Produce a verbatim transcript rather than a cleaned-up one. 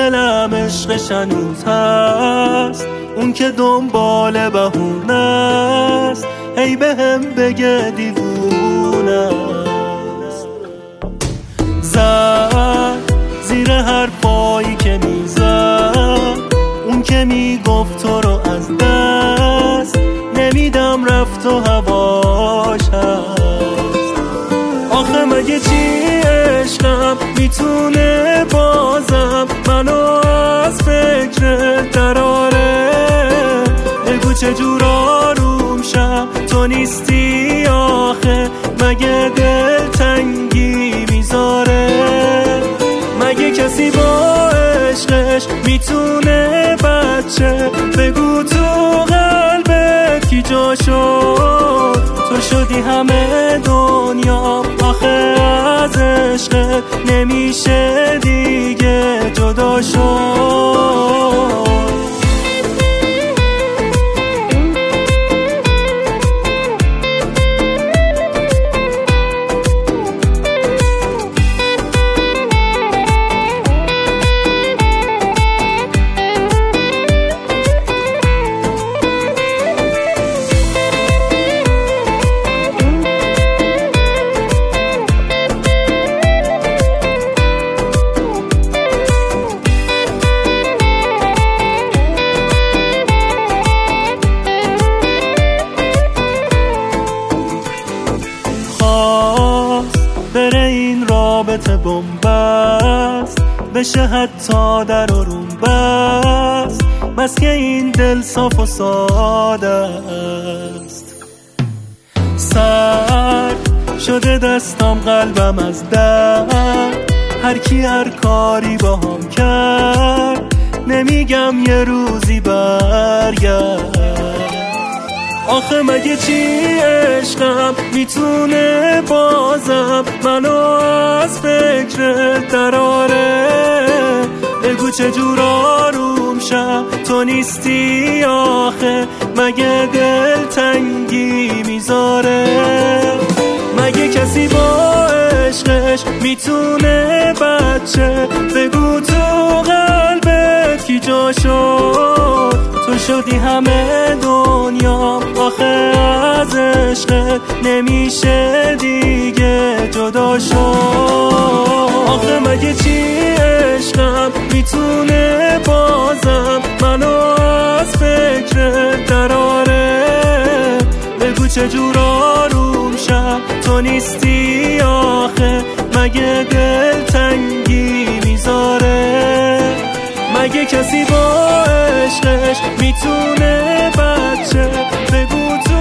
دلم عشقش هنوز هست، اون که دنبال بهونه است، هی به هم بگه دیوونه است. زد زیر حرفایی که میزد، اون که میگفت تو رو از دست نمیدم، رفت و هواش هست. آخه مگه چی عشقم میتونه بازم منو از فکر دراره؟ بگو چجور آروم شم تو نیستی آخه، مگه دل تنگی میذاره؟ مگه کسی با عشقش میتونه بچه؟ بگو تو قلبت کی جا شد؟ تو شدی همه دنیا آخه، از عشقت نمیشه دیگه جدا شد. بره این رابطه بنبست، بشه حتی در و روم بست، بس که این دل صاف و ساده است. سرد شده دستم قلبم از درد، هر کی هر کاری با هم کرد، نمیگم یه روزی برگرد. آخه مگه چی عشقم میتونه بازم منو از فکر دراره؟ بگو چجور آروم شم تو نیستی آخه، مگه دل تنگی میذاره؟ مگه کسی با عشقش میتونه بچه؟ بگو تو قلبت کی جا شد؟ تو شدی همه دنیا آخه، از عشقت نمیشه دیگه جدا شد. آخه مگه چی عشقم میتونه بازم منو از فکر دراره؟ بگو چجور آروم شم تو نیستی آخه، مگه دل تنگی میذاره؟ مگه کسی با عشقش میتونه بچه؟ بگو تو